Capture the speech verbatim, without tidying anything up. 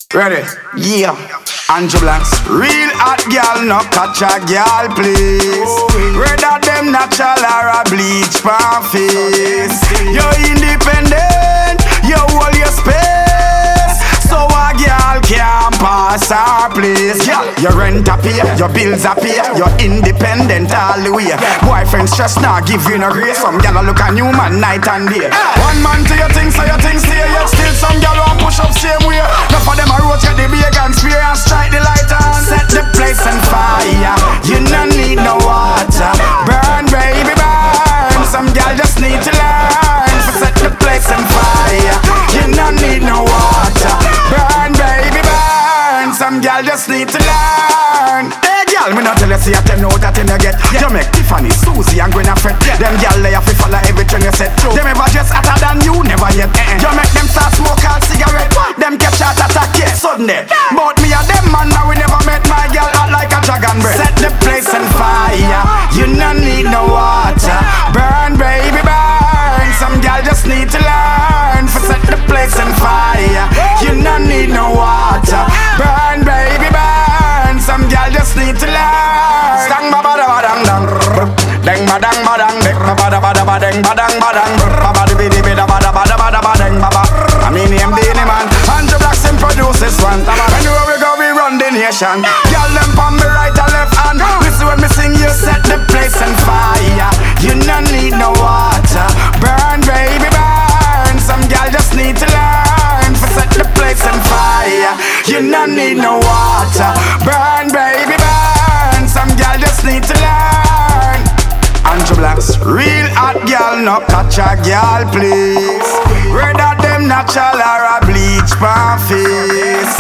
Ready? Yeah. Andrew Blanks. Real hot girl, no catch a girl, please. Rather them natural or a bleach pan face. You're independent, you hold your space. So a girl can't pass her place. Girl, your rent a pay, your bills a pay. You're independent all the way. Boyfriend stress now give you no grace. Some girl a look a new man night and day. One man to your things, so your things stay. Yet still some girl won't push up same way. Enough of them a rotate the bacon spear and strike the light on. Set the place on fire. You no need no water. Burn, baby, burn. Some girl just need to learn to set the place on fire. You no need no water. Burn, baby, burn. Some girl just need to learn. Hey, girl, me not tell you see a ten out of ten you get. You make Tiffany, Susie and Gwen a fret. Them girl they have to follow everything you said. Them ever just hotter than you, never yet. You make them start smoke all cigarette. Them catch heart attack, yeah, suddenly. But me and them man now we never met my girl hot like a dragon breath. Set the place on fire. You no need no water. Burn, baby, burn. Some girl just need to learn for set the place on fire. You no need no water. Burn, baby, burn. Some girl just need to learn. Stang ba ba da ba dang dang. Dang ba dang ba dang. Dang ba ba da ba da ba dang ba dang ba dang. Ba ba di bi di bi da ba da ba da ba da ba dang ba ba. I mean him Beenie Man. Andrew Blanks him produce this one. Anywhere we go we run the nation. Girl them on me right and left hand. Listen when me sing you set the place on fire. You no need no water. Burn, baby, burn. Some girl just need to learn for set the place on fire. You no need no water. Burn, baby, burn. Some girl just need to learn. Andrew Blanks. Real hot girl, no catch a girl, please. Rather them natural or a bleach pan face.